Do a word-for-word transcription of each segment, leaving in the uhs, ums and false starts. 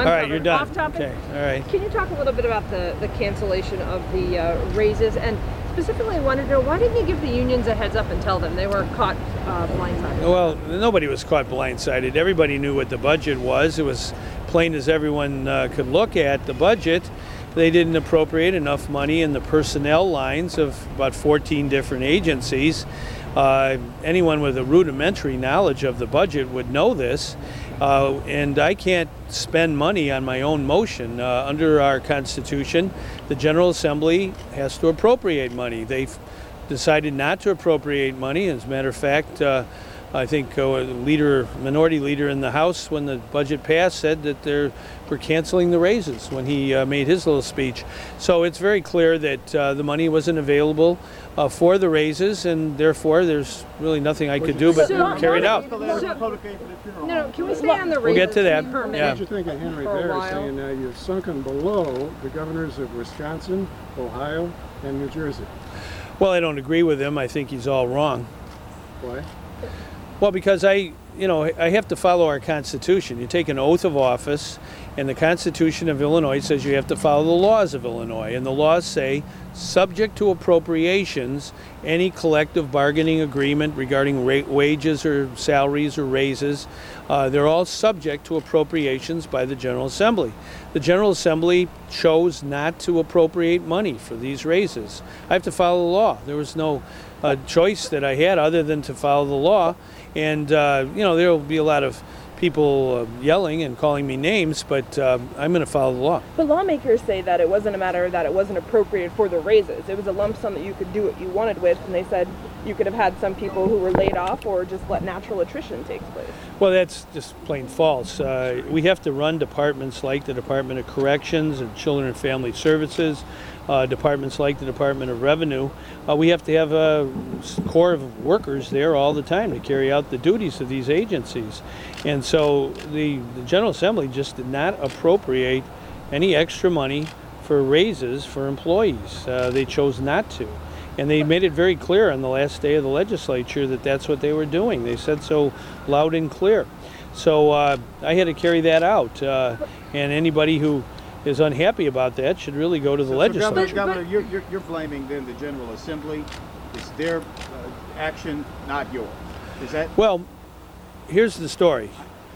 I'm all right, covered. you're done. Off topic. Okay, all right. Can you talk a little bit about the, the cancellation of the uh, raises? And specifically, I wanted to know, why didn't you give the unions a heads up and tell them they were caught uh, blindsided? Well, nobody was caught blindsided. Everybody knew what the budget was. It was plain as everyone uh, could look at the budget. They didn't appropriate enough money in the personnel lines of about fourteen different agencies. Uh, anyone with a rudimentary knowledge of the budget would know this. Uh, and I can't spend money on my own motion. Uh, under our Constitution, the General Assembly has to appropriate money. They've decided not to appropriate money. As a matter of fact, uh, I think uh, leader, minority leader in the House, when the budget passed, said that they're we're canceling the raises when he uh, made his little speech. So it's very clear that uh, the money wasn't available uh, for the raises, and therefore there's really nothing I could do but So- carry it out. So- No, no, can we stay on the raises We'll get to that. for a Yeah. minute? What you think of Henry For a Bear while. saying uh, you've sunken below the governors of Wisconsin, Ohio, and New Jersey? Well, I don't agree with him. I think he's all wrong. Why? Well, because I, you know, I have to follow our Constitution. You take an oath of office, and the Constitution of Illinois says you have to follow the laws of Illinois. And the laws say, subject to appropriations, any collective bargaining agreement regarding ra- wages or salaries or raises, uh, they're all subject to appropriations by the General Assembly. The General Assembly chose not to appropriate money for these raises. I have to follow the law. There was no uh, choice that I had other than to follow the law. And, uh, you know, there will be a lot of people uh, yelling and calling me names, but uh, I'm going to follow the law. But lawmakers say that it wasn't a matter that it wasn't appropriated for the raises. It was a lump sum that you could do what you wanted with, and they said you could have had some people who were laid off or just let natural attrition take place. Well, that's just plain false. Uh, we have to run departments like the Department of Corrections and Children and Family Services, uh, departments like the Department of Revenue. Uh, we have to have a core of workers there all the time to carry out the duties of these agencies. And so the, the General Assembly just did not appropriate any extra money for raises for employees. Uh, they chose not to. And they made it very clear on the last day of the legislature that that's what they were doing. They said so loud and clear. So uh, I had to carry that out. Uh, and anybody who is unhappy about that should really go to the So, legislature. So Governor, Governor you're, you're, you're blaming then the General Assembly. It's their uh, action, not yours. Is that? Well, here's the story.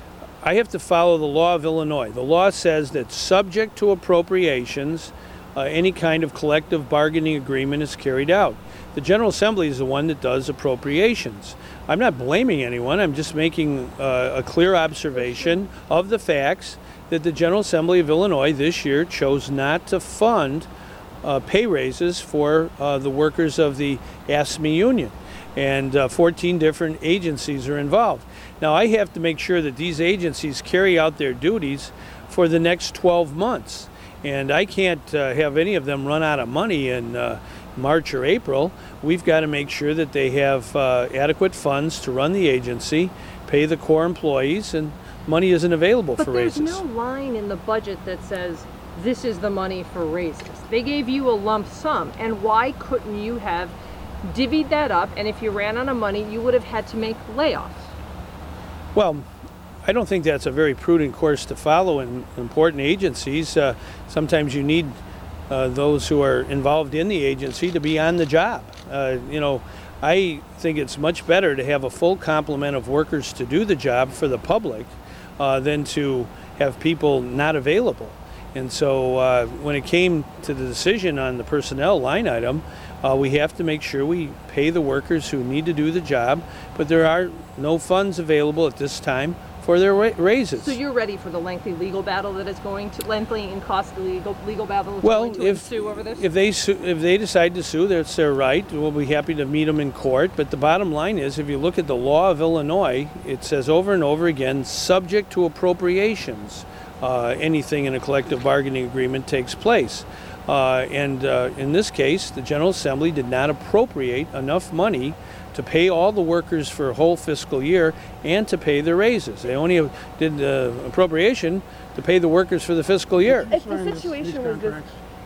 I have to follow the law of Illinois. The law says that subject to appropriations, uh, any kind of collective bargaining agreement is carried out. The General Assembly is the one that does appropriations. I'm not blaming anyone. I'm just making uh, a clear observation of the facts that the General Assembly of Illinois this year chose not to fund uh, pay raises for uh, the workers of the AFSCME union. And uh, fourteen different agencies are involved. Now, I have to make sure that these agencies carry out their duties for the next twelve months. And I can't uh, have any of them run out of money in uh, March or April. We've got to make sure that they have uh, adequate funds to run the agency, pay the core employees, and money isn't available But for there's raises. no line in the budget that says this is the money for raises. They gave you a lump sum, and why couldn't you have divvied that up? And if you ran out of money, you would have had to make layoffs. Well, I don't think that's a very prudent course to follow in important agencies. Uh, sometimes you need uh, those who are involved in the agency to be on the job. Uh, you know, I think it's much better to have a full complement of workers to do the job for the public uh, than to have people not available. And so uh, when it came to the decision on the personnel line item, uh, we have to make sure we pay the workers who need to do the job, but there are no funds available at this time for their ra- raises. So you're ready for the lengthy legal battle that is going to, lengthy and costly legal, legal battle that's well, going to if, ensue over this? if they su- if they decide to sue, that's their right. We'll be happy to meet them in court. But the bottom line is, if you look at the law of Illinois, it says over and over again, subject to appropriations. Uh, anything in a collective bargaining agreement takes place. Uh, and uh, in this case, the General Assembly did not appropriate enough money to pay all the workers for a whole fiscal year and to pay their raises. They only did the appropriation to pay the workers for the fiscal year. If the situation was this,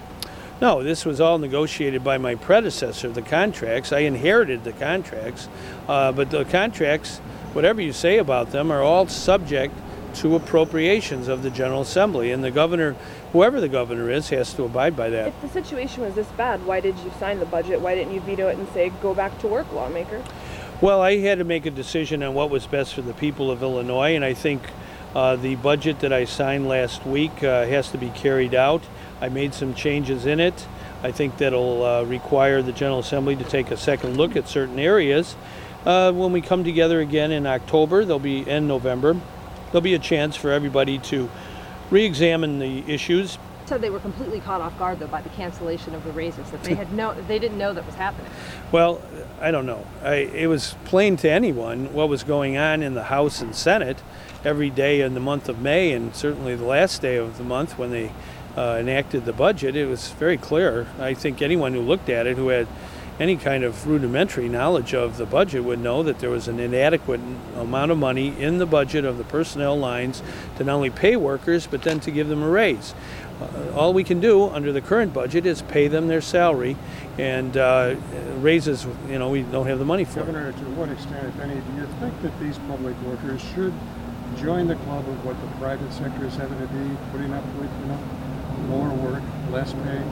No, this was all negotiated by my predecessor, the contracts. I inherited the contracts, uh, but the contracts, whatever you say about them, are all subject to appropriations of the General Assembly. And the governor, whoever the governor is, has to abide by that. If the situation was this bad, why did you sign the budget? Why didn't you veto it and say, go back to work, lawmaker? Well, I had to make a decision on what was best for the people of Illinois, and I think uh, the budget that I signed last week uh, has to be carried out. I made some changes in it. I think that'll uh, require the General Assembly to take a second look at certain areas. Uh, when we come together again in October, there'll be in November, there'll be a chance for everybody to re-examine the issues. Said they were completely caught off guard though by the cancellation of the raises. That they had no, they didn't know that was happening. Well, I don't know. I, it was plain to anyone what was going on in the House and Senate every day in the month of May, and certainly the last day of the month when they uh, enacted the budget. It was very clear. I think anyone who looked at it, who had any kind of rudimentary knowledge of the budget, would know that there was an inadequate amount of money in the budget of the personnel lines to not only pay workers, but then to give them a raise. Uh, all we can do under the current budget is pay them their salary, and uh, raises, you know, we don't have the money for. Governor, to what extent, if any, do you think that these public workers should join the club of what the private sector is having to be, putting up with, you know, more work, less pay?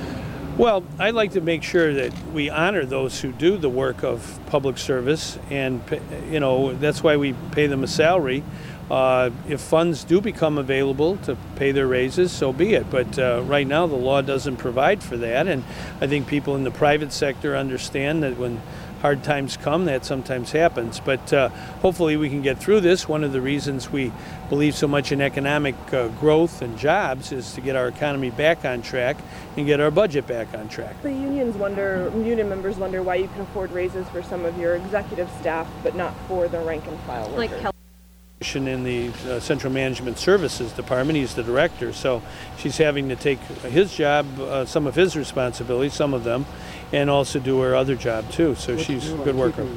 Well, I'd like to make sure that we honor those who do the work of public service, and, you know, that's why we pay them a salary. Uh, if funds do become available to pay their raises, so be it. But uh, right now, the law doesn't provide for that, and I think people in the private sector understand that when hard times come, that sometimes happens. But uh, hopefully we can get through this. One of the reasons we believe so much in economic uh, growth and jobs is to get our economy back on track and get our budget back on track. The unions wonder, union members wonder why you can afford raises for some of your executive staff, but not for the rank and file workers. Like health. In the uh, Central Management Services Department, he's the director, so she's having to take his job, uh, some of his responsibilities, some of them, and also do her other job too. So she's a good worker.